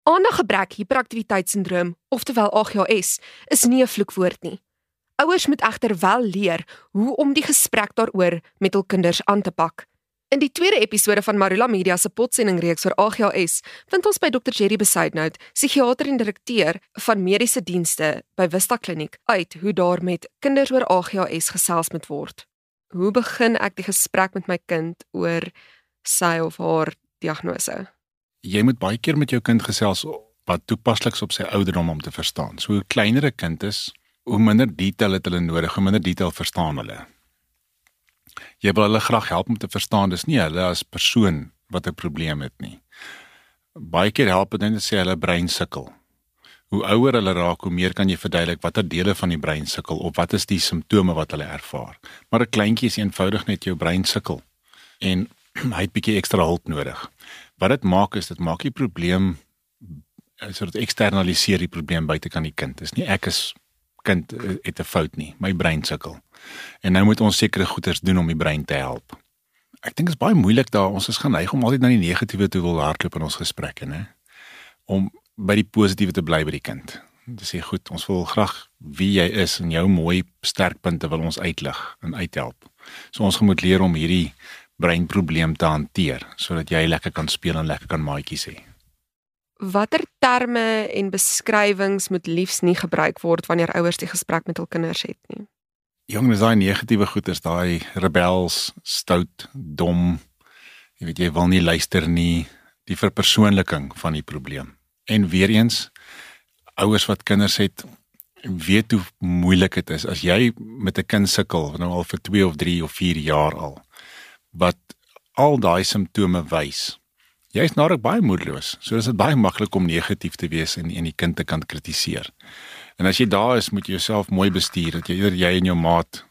Aandaggebrek hiperaktiwiteitssindroom, oftewel AGHS, is nie 'n vloekwoord nie. Ouers moet egter wel leer hoe om die gesprek daaroor met hul kinders aan te pak. In die tweede episode van Marula Media se potsendingreeks oor AGHS, vind ons by Dr. Jerry Besuidenhout, psigiater en direkteur van mediese dienste by Vista Kliniek, uit hoe daar met kinders oor AGHS gesels moet word. Hoe begin ek die gesprek met my kind oor sy of haar diagnose? Jy moet baie keer met jou kind gesels wat toepaslik is op sy ouderdom om te verstaan. So hoe kleiner 'n kind is, hoe minder detail het hulle nodig, hoe minder detail verstaan hulle. Jy wil hulle graag help om te verstaan, dis nie hulle as persoon wat 'n probleem het nie. Baie keer help dit net as hulle brein sukkel. Hoe ouer hulle raak, hoe meer kan jy verduidelik watter dele van die brein sukkel of wat is die simptome wat hulle ervaar. Maar 'n kleintjie is eenvoudig net jou brein sukkel en hy het bietjie ekstra hulp nodig. Wat dit maak is, dit maak die probleem, sodat eksternaliseer die probleem buitekant die kind. Dis nie ek as kind het 'n fout nie, my brein sukkel. En nou moet ons sekere goeders doen om die brein te help. Ek dink dit is baie moeilik daar, ons is geneig om altyd na die negatiewe toe wil hardloop in ons gesprekke, né? Om by die positiewe te bly by die kind. Te sê, goed, ons wil graag wie jy is en jou mooi sterkpunte wil ons uitlig en uithelp. So ons moet leer om hierdie breinprobleem te hanteer, sodat jy lekker kan speel en lekker kan maatjies hê. Watter terme en beskrywings moet liefs nie gebruik word wanneer ouers die gesprek met hul kinders het nie? Jong, dis daai negatiewe goeders, daai rebels, stout, dom, jy wil nie luister nie, die verpersoonliking van die probleem. En weer eens, ouers wat kinders het, weet hoe moeilik dit is, as jy met 'n kind sukkel, nou al vir 2 of 3 of 4 jaar al, wat al daai simptome wys, jy is nader baie moedeloos, so is dit baie maklik om negatief te wees en die kind te kan kritiseer. En as jy daar is, moet jy jouself mooi bestuur, dat jy en jou maat,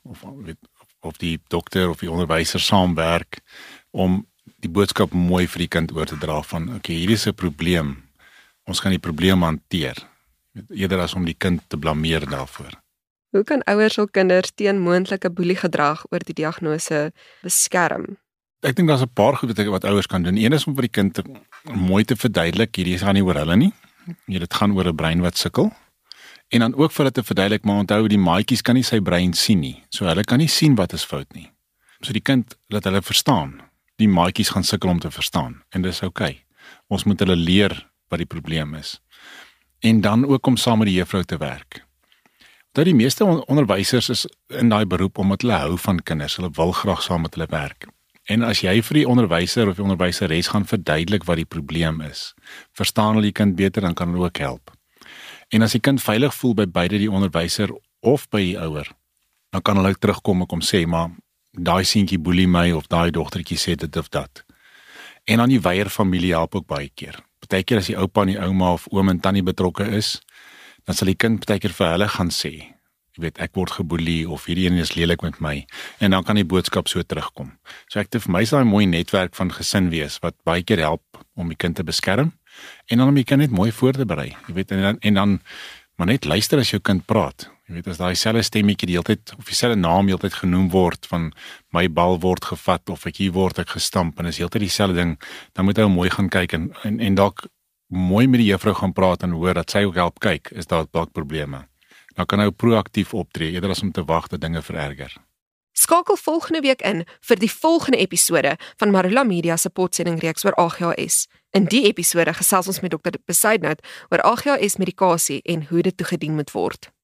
of die dokter of die onderwyser saamwerk, om die boodskap mooi vir die kind oor te dra van, okay, hier is 'n probleem, ons gaan die probleem hanteer, eerder as om die kind te blameer daarvoor. Hoe kan ouers hul kinders teen moontlike boeliegedrag oor die diagnose beskerm? Ek dink daar's 'n paar goed wat ouers kan doen. Een is om vir die kind mooi te verduidelik, hierdie gaan nie oor hulle nie. Dit gaan oor 'n brein wat sukkel. En dan ook vir hulle te verduidelik, maar onthou, die maatjies kan nie sy brein sien nie. So hulle kan nie sien wat is fout nie. So die kind laat hulle verstaan. Die maatjies gaan sukkel om te verstaan en dis oukei. Ons moet hulle leer wat die probleem is. En dan ook om saam met die juffrou te werk. Dat die meeste onderwysers is in daai beroep omdat hulle hou van kinders. Hulle wil graag saam met hulle werk. En as jy vir die onderwyser of die onderwyseres gaan verduidelik wat die probleem is, verstaan hulle die kind beter, dan kan hulle ook help. En as die kind veilig voel by beide die onderwyser of by die ouer, dan kan hulle terugkom en kom sê, maar daai seentjie boelie my of daai dogtertjie sê dit of dat. En dan die weier familie help ook baie keer. Partykeer as die oupa en die ouma of oom en tannie betrokke is, dan sal die kind partykeer vir hulle gaan sê, jy weet, ek word geboelie of hierdie een is lelik met my, en dan kan die boodskap so terugkom. So vir my is daai 'n mooi netwerk van gesin wees, wat baie keer help om die kind te beskerm, en dan om die kind net mooi voor te berei, jy weet, en dan maar net luister as jou kind praat, jy weet, as daai selfe stemmetjie die hele tyd, of dieselfde naam die hele tyd genoem word, van my bal word gevat, of hier word ek gestamp, en is hele tyd dieselfde ding, dan moet hy mooi gaan kyk, en dalk mooi met die juffrou gaan praat, en hoor dat sy ook help kyk, is daar dalk probleme. Dan kan hy proaktief optree, eerder as om te wag dat dinge vererger. Skakel volgende week in vir die volgende episode van Marula Media se potsendingreeks oor AGHS. In die episode gesels ons met Dr. Besuidenhout oor AGHS medikasie en hoe dit toegedien moet word.